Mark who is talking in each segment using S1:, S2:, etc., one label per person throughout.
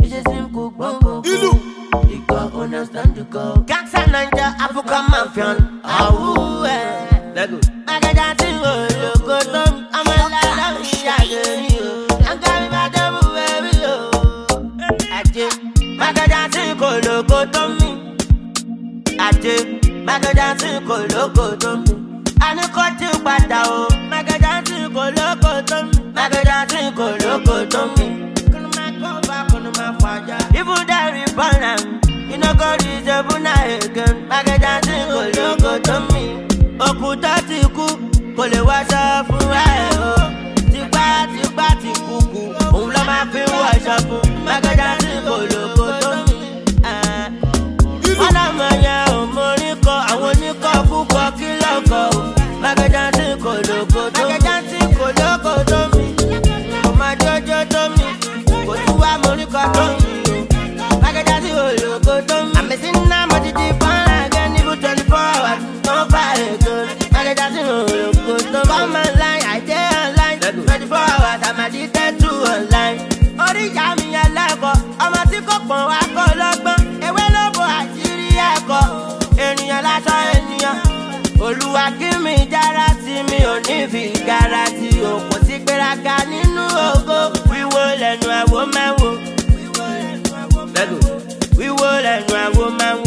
S1: It's a simple boom. You can't understand the call. Gangsta Ninja, African Mafia. Oh, let go. I got that thing, go down. I'm a lot of shit. I'm carrying my double baby. I got that thing, go down me. I got that thing, go down me. I know cut you back down. I got that thing, go down me. I got that thing, go down me. Even that reborn, you know God is a buna again. I get that thing, go to me. Okuta tiku, kole washa fuwa. Tiba tiku, umla ma fi washa fu. I get that thing, go to me. Mana manya omoniko, awoniko fuko kiloko. I get that thing, go to me. Oh my Jojo to me. Go to a Monica to me. I'm missing now, but it's fun again. Even 24 hours, no fire good. I got to come online, I stay online. 24 hours, I'm addicted to online. Ori Yami Alako, I'm a tick up on Wakologba. A well over Ashiriako. Enya Lasa Enya. Oluwa give me Jarati, me only fi Garati. O Posikera Ganinu Ogo. We will and I woman. We will and my woman.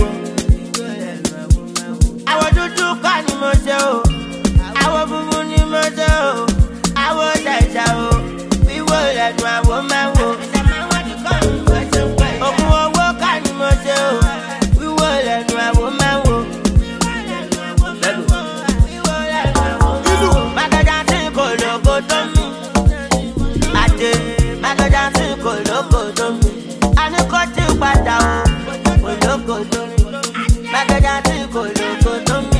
S1: I want to do Kani Mojo. I want to Muni Mojo. I want that. We will and my woman. Oh, Kani Mojo. We will and my woman. Magadan go to me. I did. Magadan go to me. I know cut you back down. Go to me. Magadan go to me.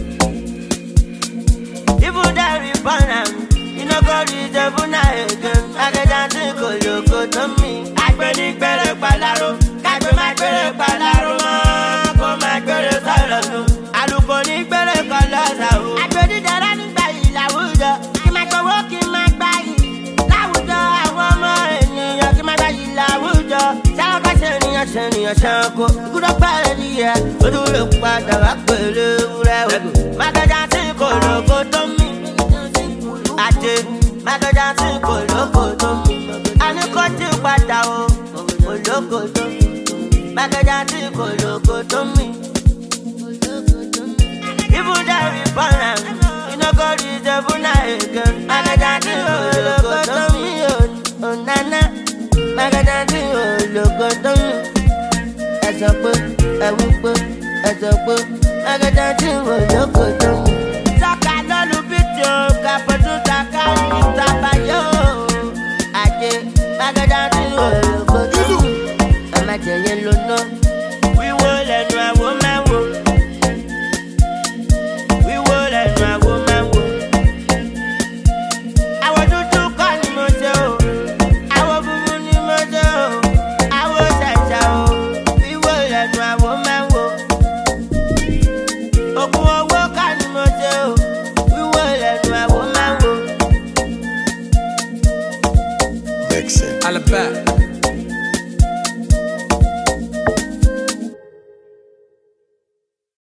S1: Even that reborn, you know God is a buna again. Magadan go to me. I predict better palaro. I do my better palaro. Go my better salon. I look on it better colors. I predict that I'm in Bali. I would. You might go walk in my body. I would. I want more. You might be la would. Senior Shanko, good up idea. But you look back at the Magadan go to me. I did Magadan go to me. I know cut you back down. Go to me. Magadan go to me. Even that reborn, you know God is a buna again. Magadan go to me. Oh, Nana. Magadan go to me. As a book, I will book, as a book, I got that thing will look good. Saka no lubito, kapotu taka,